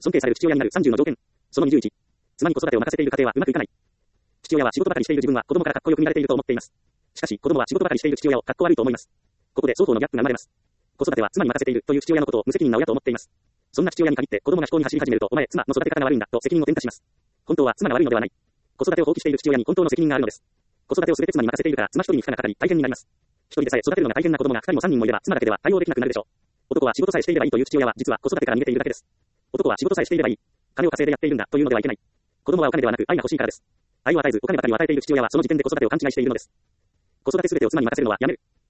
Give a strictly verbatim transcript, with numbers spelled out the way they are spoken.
尊敬される父親になるさんじゅうの条件。そのにじゅういち。妻に子育てを任せている家庭はうまくいかない。父親は仕事ばかりしている自分は子供からかっこよく見られていると思っています。しかし、子供は仕事ばかりしている父親をかっこ悪いと思います。ここで双方のギャップが生まれます。子育ては妻に任せているという父親のことを無責任な親と思っています。そんな父親に限って子供が思考に走り始めると、お前、妻の育て方が悪いんだと責任を転嫁します。本当は妻が悪いのではない。子育てを放棄している父親に本当の責任があるのです。子育てをすべて妻に任せているから妻一人に負荷がかかり大変になります。一人でさえ育てるのが大変な子供が二人も三人もいれば妻だけでは対応できなくなるでしょう。男は仕事さえしていればいいという父親は実は子育てから逃げているだけです。男は仕事さえしていればいい。金を稼いでやっているんだというのではいけない。子供はお金ではなく愛が欲しいからです。愛を与えずお金ばかりを与えている父親はその時点で子育てを勘違いしているのです。子育てすべてを妻に任せるのはやめる。